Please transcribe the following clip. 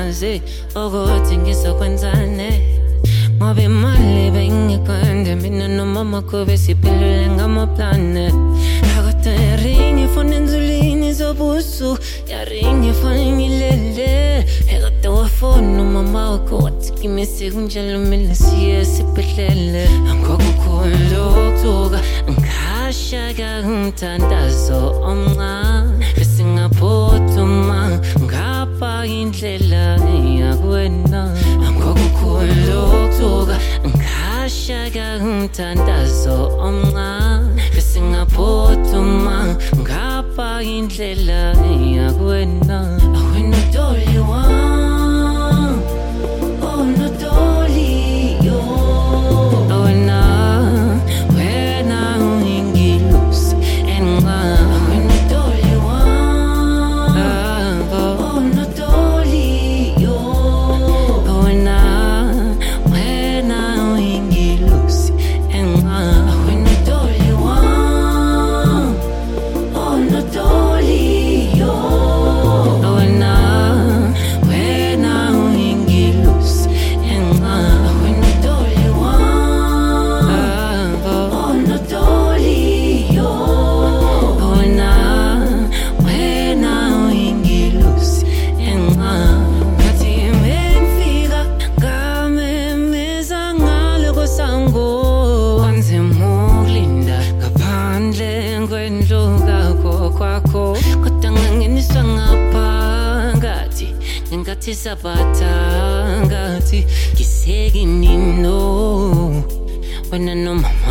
ngingazi ukuthi ngizokwenzane ngoba imali bengikwende mina nomama kube siphelele ngamaplane akade yaringi fona enzulini zobusu yaringi fona ngilele ekade wafona umama wakho wathi kimisi kunjalo mina siye siphelele angokukhulu ukutuka ngashaka umthandazo omncane besingaphuthuma ngapha indlela yakwena angokukhulu ukutuka ngashaka umthandazo omncane besingaphuthuma ngapha indlela yakwena awena doli wami oh no doli yo awena wena ungilusi enqa awena doli wami oh no doli yo awena wena ungilusi enqa awena doli wami oh no doli yo awena wena ungilusi enqa awena doli wami oh no doli yo awena wena ungilusi enqa ngathi mengifika ngamemeza ngale kosango wanzemulinda ngaphandle kwendlu kwakho kodwa ngangeniswa ngaphakathi ngenkathi saphatha ngathi ngisekinino wena nomama